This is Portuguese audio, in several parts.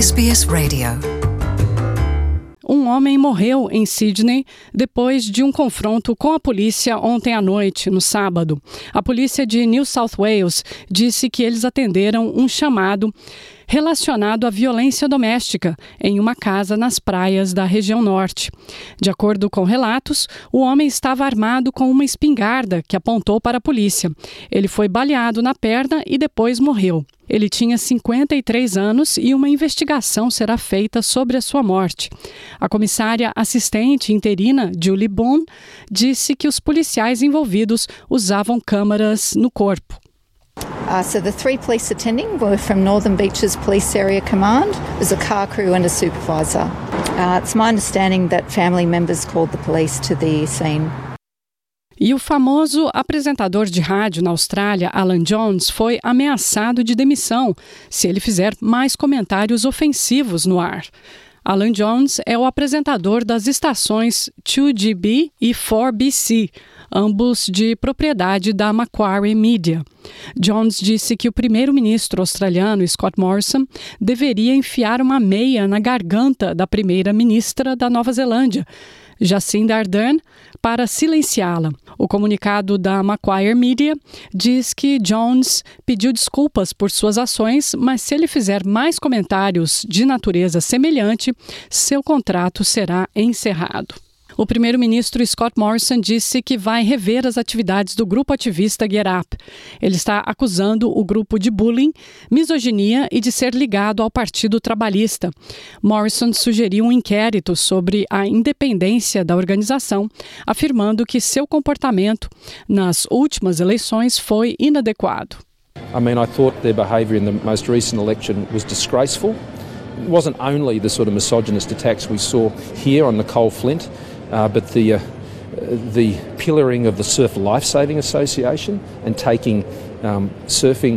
SBS Radio. Um homem morreu em Sydney depois de um confronto com a polícia ontem à noite, no sábado. A polícia de New South Wales disse que eles atenderam um chamado relacionado à violência doméstica em uma casa nas praias da região norte. De acordo com relatos, o homem estava armado com uma espingarda que apontou para a polícia. Ele foi baleado na perna e depois morreu. Ele tinha 53 anos e uma investigação será feita sobre a sua morte. A comissária assistente interina, Julie Boone, disse que os policiais envolvidos usavam câmaras no corpo. So the 3 police attending were from Northern Beaches Police Area Command. There's a car crew and a supervisor. It's my understanding that family members called the police to the scene. E o famoso apresentador de rádio na Austrália, Alan Jones, foi ameaçado de demissão se ele fizer mais comentários ofensivos no ar. Alan Jones é o apresentador das estações 2GB e 4BC, ambos de propriedade da Macquarie Media. Jones disse que o primeiro-ministro australiano, Scott Morrison, deveria enfiar uma meia na garganta da primeira-ministra da Nova Zelândia, Jacinda Ardern, para silenciá-la. O comunicado da Macquarie Media diz que Jones pediu desculpas por suas ações, mas se ele fizer mais comentários de natureza semelhante, seu contrato será encerrado. O primeiro-ministro Scott Morrison disse que vai rever as atividades do grupo ativista Get Up. Ele está acusando o grupo de bullying, misoginia e de ser ligado ao Partido Trabalhista. Morrison sugeriu um inquérito sobre a independência da organização, afirmando que seu comportamento nas últimas eleições foi inadequado. I thought their behaviour in the most recent election was disgraceful. It wasn't only the sort of misogynist attacks we saw here on Nicole Flint, but the pillaring of the Surf Lifesaving Association and taking surfing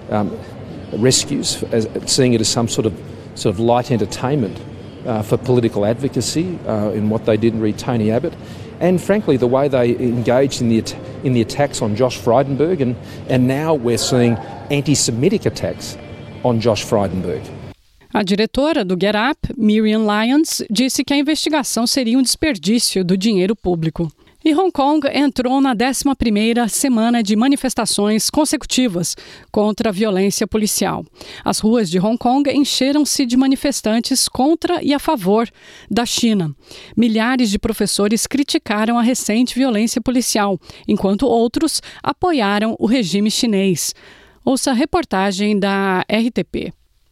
rescues, seeing it as some sort of light entertainment for political advocacy in what they did re Tony Abbott, and frankly the way they engaged in the attacks on Josh Frydenberg, and now we're seeing anti-Semitic attacks on Josh Frydenberg. A diretora do Get Up, Miriam Lyons, disse que a investigação seria um desperdício do dinheiro público. E Hong Kong entrou na 11ª semana de manifestações consecutivas contra a violência policial. As ruas de Hong Kong encheram-se de manifestantes contra e a favor da China. Milhares de professores criticaram a recente violência policial, enquanto outros apoiaram o regime chinês. Ouça a reportagem da RTP.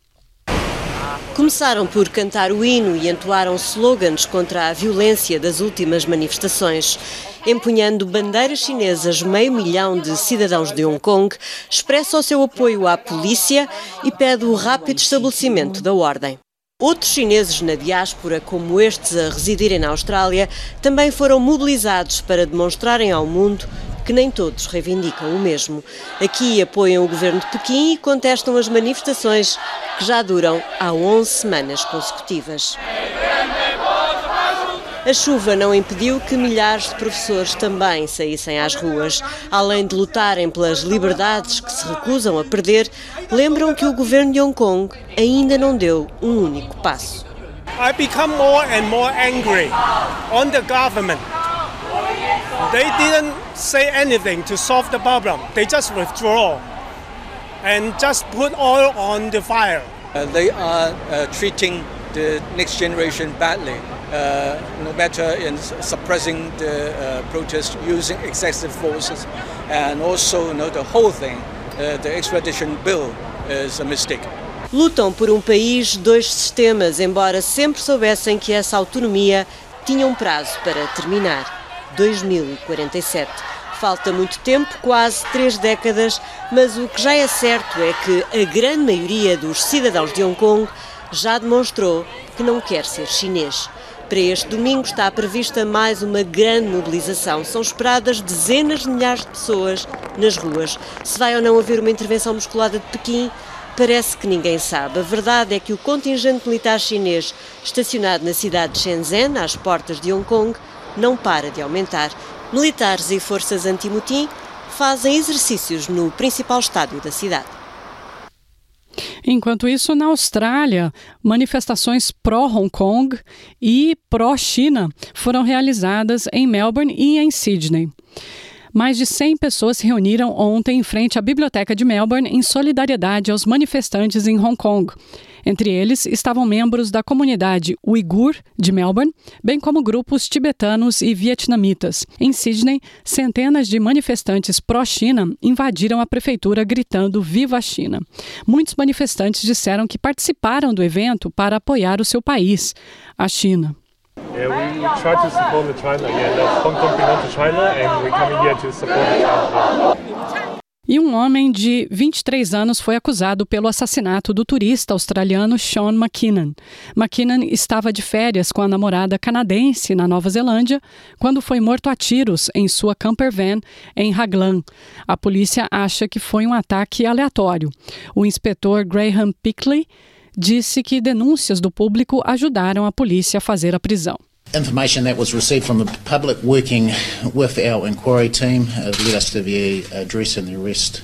Começaram por cantar o hino e entoaram slogans contra a violência das últimas manifestações. Empunhando bandeiras chinesas, 500 mil de cidadãos de Hong Kong expressa o seu apoio à polícia e pede o rápido estabelecimento da ordem. Outros chineses na diáspora, como estes a residirem na Austrália, também foram mobilizados para demonstrarem ao mundo que nem todos reivindicam o mesmo. Aqui apoiam o governo de Pequim e contestam as manifestações que já duram há 11 semanas consecutivas. A chuva não impediu que milhares de professores também saíssem às ruas. Além de lutarem pelas liberdades que se recusam a perder, lembram que o governo de Hong Kong ainda não deu um único passo. I become more and more angry on the government. They didn't say anything to solve the problem. They just withdraw and just put oil on the fire. They are treating the next generation badly, no matter in suppressing the protest using excessive forces, and also, the whole thing, the extradition bill is a mistake. Lutam por um país, 2 sistemas, embora sempre soubessem que essa autonomia tinha um prazo para terminar. 2047. Falta muito tempo, quase 3 décadas, mas o que já é certo é que a grande maioria dos cidadãos de Hong Kong já demonstrou que não quer ser chinês. Para este domingo está prevista mais uma grande mobilização. São esperadas dezenas de milhares de pessoas nas ruas. Se vai ou não haver uma intervenção musculada de Pequim, parece que ninguém sabe. A verdade é que o contingente militar chinês estacionado na cidade de Shenzhen, às portas de Hong Kong, não para de aumentar. Militares e forças anti-motim fazem exercícios no principal estádio da cidade. Enquanto isso, na Austrália, manifestações pró-Hong Kong e pró-China foram realizadas em Melbourne e em Sydney. Mais de 100 pessoas se reuniram ontem em frente à Biblioteca de Melbourne em solidariedade aos manifestantes em Hong Kong. Entre eles estavam membros da comunidade uigur de Melbourne, bem como grupos tibetanos e vietnamitas. Em Sydney, centenas de manifestantes pró-China invadiram a prefeitura gritando "Viva a China!". Muitos manifestantes disseram que participaram do evento para apoiar o seu país, a China. Yeah, we try to support the China. Yeah, Hong Kong belongs to China, and we're coming here to support the China. E um homem de 23 anos foi acusado pelo assassinato do turista australiano Sean McKinnon. McKinnon estava de férias com a namorada canadense na Nova Zelândia quando foi morto a tiros em sua camper van em Raglan. A polícia acha que foi um ataque aleatório. O inspetor Graham Pickley disse que denúncias do público ajudaram a polícia a fazer a prisão. Information that was received from the public working with our inquiry team led us to be addressing the arrest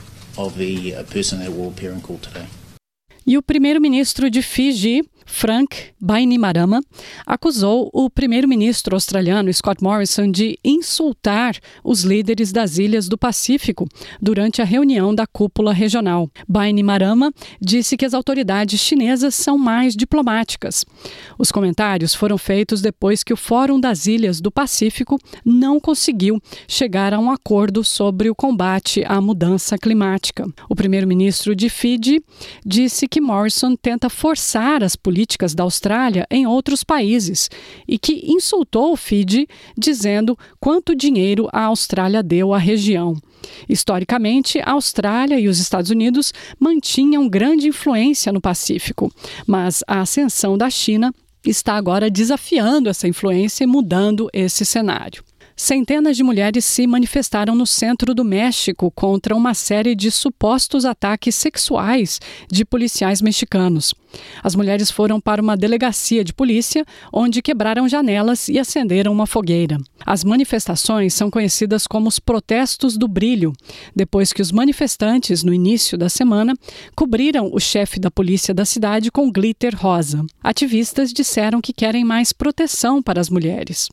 of the person that will appear in court today. E o primeiro-ministro de Fiji, Frank Bainimarama, acusou o primeiro-ministro australiano Scott Morrison de insultar os líderes das ilhas do Pacífico durante a reunião da cúpula regional. Bainimarama disse que as autoridades chinesas são mais diplomáticas. Os comentários foram feitos depois que o Fórum das Ilhas do Pacífico não conseguiu chegar a um acordo sobre o combate à mudança climática. O primeiro-ministro de Fiji disse que Morrison tenta forçar as políticas da Austrália em outros países e que insultou o Fiji dizendo quanto dinheiro a Austrália deu à região. Historicamente, a Austrália e os Estados Unidos mantinham grande influência no Pacífico, mas a ascensão da China está agora desafiando essa influência e mudando esse cenário. Centenas de mulheres se manifestaram no centro do México contra uma série de supostos ataques sexuais de policiais mexicanos. As mulheres foram para uma delegacia de polícia, onde quebraram janelas e acenderam uma fogueira. As manifestações são conhecidas como os Protestos do Brilho, depois que os manifestantes, no início da semana, cobriram o chefe da polícia da cidade com glitter rosa. Ativistas disseram que querem mais proteção para as mulheres.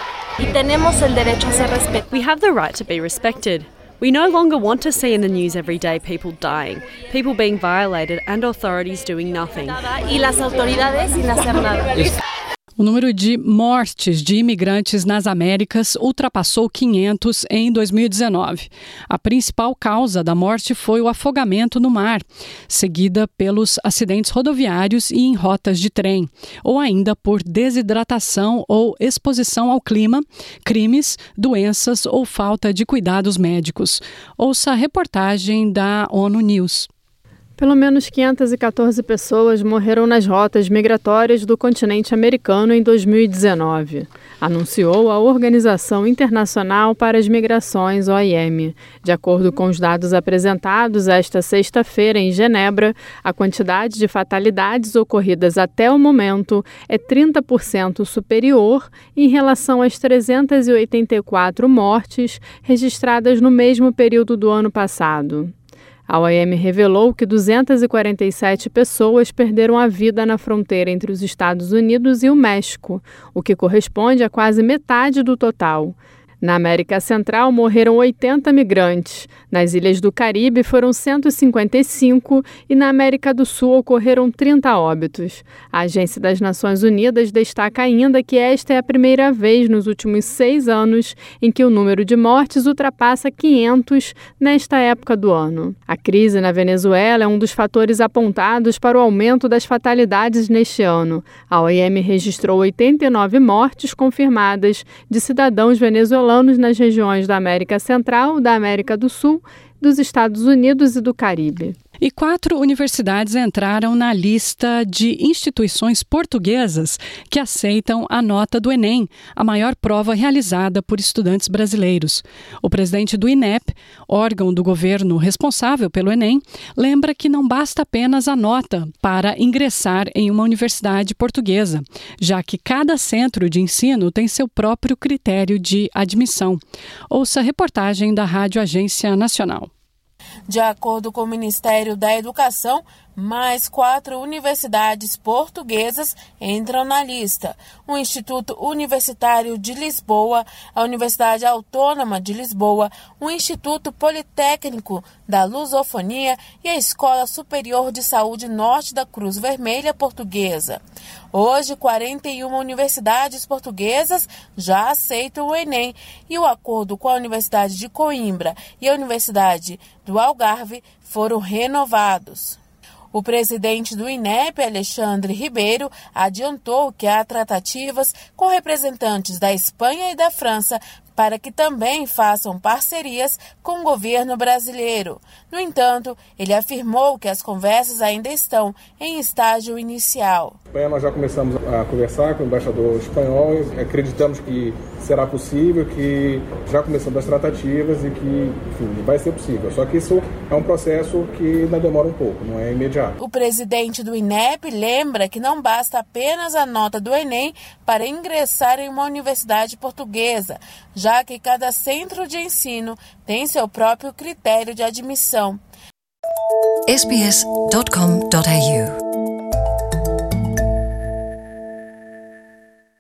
We have the right to be respected. We no longer want to see in the news every day people dying, people being violated and authorities doing nothing. O número de mortes de imigrantes nas Américas ultrapassou 500 em 2019. A principal causa da morte foi o afogamento no mar, seguida pelos acidentes rodoviários e em rotas de trem, ou ainda por desidratação ou exposição ao clima, crimes, doenças ou falta de cuidados médicos. Ouça a reportagem da ONU News. Pelo menos 514 pessoas morreram nas rotas migratórias do continente americano em 2019, anunciou a Organização Internacional para as Migrações, OIM. De acordo com os dados apresentados esta sexta-feira em Genebra, a quantidade de fatalidades ocorridas até o momento é 30% superior em relação às 384 mortes registradas no mesmo período do ano passado. A OIM revelou que 247 pessoas perderam a vida na fronteira entre os Estados Unidos e o México, o que corresponde a quase metade do total. Na América Central, morreram 80 migrantes. Nas Ilhas do Caribe, foram 155 e na América do Sul ocorreram 30 óbitos. A Agência das Nações Unidas destaca ainda que esta é a primeira vez nos últimos 6 anos em que o número de mortes ultrapassa 500 nesta época do ano. A crise na Venezuela é um dos fatores apontados para o aumento das fatalidades neste ano. A OIM registrou 89 mortes confirmadas de cidadãos venezuelanos nas regiões da América Central, da América do Sul, dos Estados Unidos e do Caribe. E 4 universidades entraram na lista de instituições portuguesas que aceitam a nota do Enem, a maior prova realizada por estudantes brasileiros. O presidente do INEP, órgão do governo responsável pelo Enem, lembra que não basta apenas a nota para ingressar em uma universidade portuguesa, já que cada centro de ensino tem seu próprio critério de admissão. Ouça a reportagem da Rádio Agência Nacional. De acordo com o Ministério da Educação, Mais 4 universidades portuguesas entram na lista: o Instituto Universitário de Lisboa, a Universidade Autônoma de Lisboa, o Instituto Politécnico da Lusofonia e a Escola Superior de Saúde Norte da Cruz Vermelha Portuguesa. Hoje, 41 universidades portuguesas já aceitam o Enem e o acordo com a Universidade de Coimbra e a Universidade do Algarve foram renovados. O presidente do INEP, Alexandre Ribeiro, adiantou que há tratativas com representantes da Espanha e da França para que também façam parcerias com o governo brasileiro. No entanto, ele afirmou que as conversas ainda estão em estágio inicial. Nós já começamos a conversar com o embaixador espanhol, acreditamos que será possível, que já começamos as tratativas e que, enfim, vai ser possível. Só que isso é um processo que ainda demora um pouco, não é imediato. O presidente do INEP lembra que não basta apenas a nota do Enem para ingressar em uma universidade portuguesa, já que cada centro de ensino tem seu próprio critério de admissão. sbs.com.au